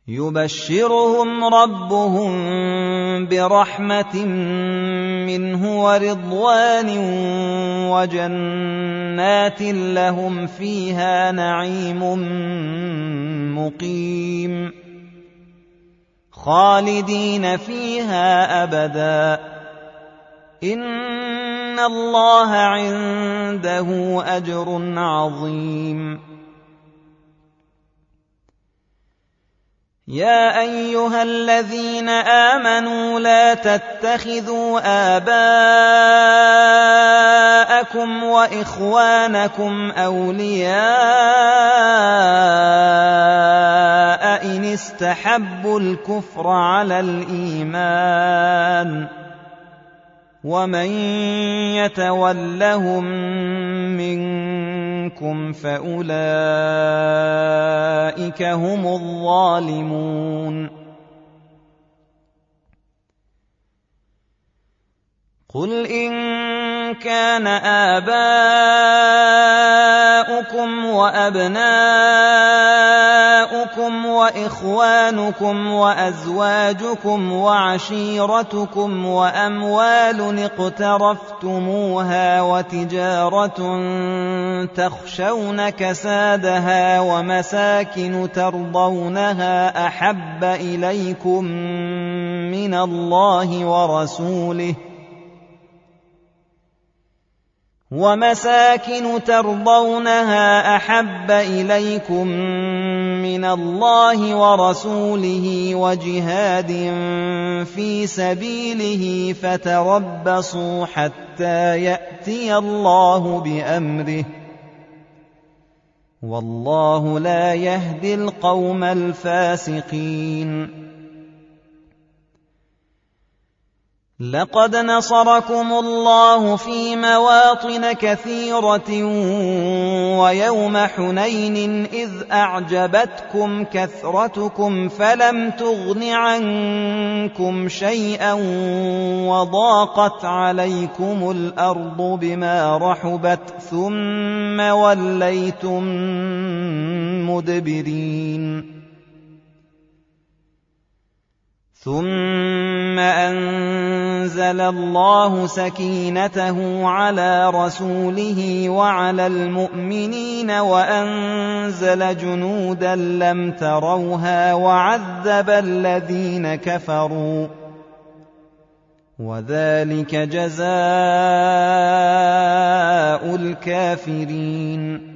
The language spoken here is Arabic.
يبشرهم ربهم برحمة منه ورضوان وجنات لهم فيها نعيم مقيم خالدين فيها أبدا إن الله عنده أجر عظيم. يا أيها الذين آمنوا لا تتخذوا آباءكم وإخوانكم أولياء إن استحبوا الكفر على الإيمان ومن يتولهم منكم فأولئك هم الظالمون. قل إن كان آباؤكم وأبناؤكم وإخوانكم وأزواجكم وعشيرتكم وأموال اقترفتموها وتجارة تخشون كسادها ومساكن ترضونها أحب إليكم من الله ورسوله وجهاد في سبيله فتربصوا حتى يأتي الله بأمره والله لا يهدي القوم الفاسقين. لقد نصركم الله في مواطن كثيرة ويوم حنين إذ أعجبتكم كثرتكم فلم تغن عنكم شيئا وضاقت عليكم الأرض بما رحبت ثم وليتم مدبرين. ثم أنزل الله سكينته على رسوله وعلى المؤمنين وأنزل جنودا لم تروها وعذب الذين كفروا وذلك جزاء الكافرين.